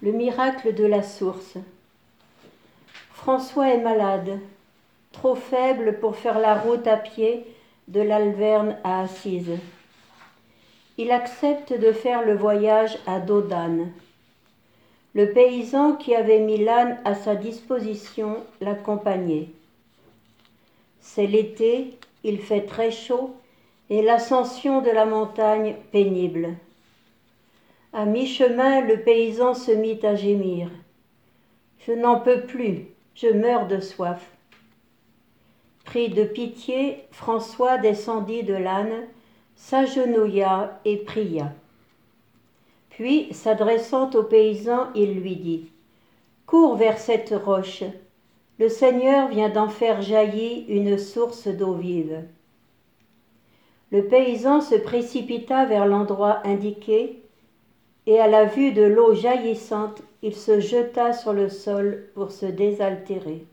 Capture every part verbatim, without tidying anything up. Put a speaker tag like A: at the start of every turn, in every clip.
A: Le miracle de la source. François est malade, trop faible pour faire la route à pied de l'Alverne à Assise. Il accepte de faire le voyage à dos d'âne. Le paysan qui avait mis l'âne à sa disposition l'accompagnait. C'est l'été, il fait très chaud et l'ascension de la montagne pénible. À mi-chemin, le paysan se mit à gémir. « Je n'en peux plus, je meurs de soif. » Pris de pitié, François descendit de l'âne, s'agenouilla et pria. Puis, s'adressant au paysan, il lui dit « Cours vers cette roche, le Seigneur vient d'en faire jaillir une source d'eau vive. » Le paysan se précipita vers l'endroit indiqué, et à la vue de l'eau jaillissante, il se jeta sur le sol pour se désaltérer.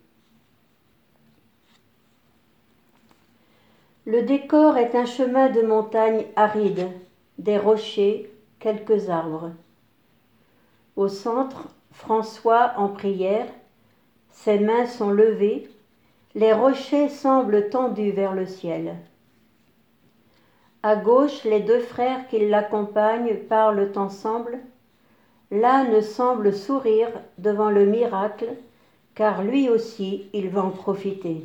A: Le décor est un chemin de montagne aride, des rochers, quelques arbres. Au centre, François en prière, ses mains sont levées, les rochers semblent tendus vers le ciel. À gauche, les deux frères qui l'accompagnent parlent ensemble. L'âne semble sourire devant le miracle, car lui aussi, il va en profiter.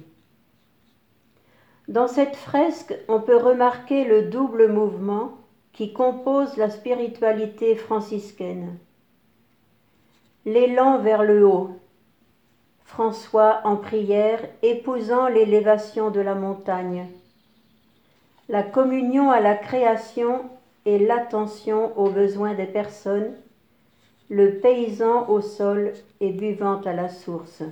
A: Dans cette fresque, on peut remarquer le double mouvement qui compose la spiritualité franciscaine. L'élan vers le haut, François en prière, épousant l'élévation de la montagne. La communion à la création et l'attention aux besoins des personnes, le paysan au sol et buvant à la source.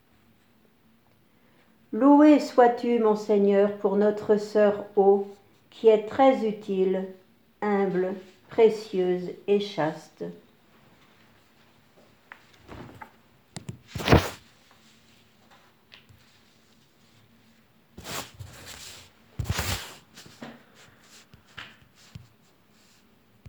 A: Loué sois-tu, mon Seigneur, pour notre sœur eau, qui est très utile, humble, précieuse et chaste.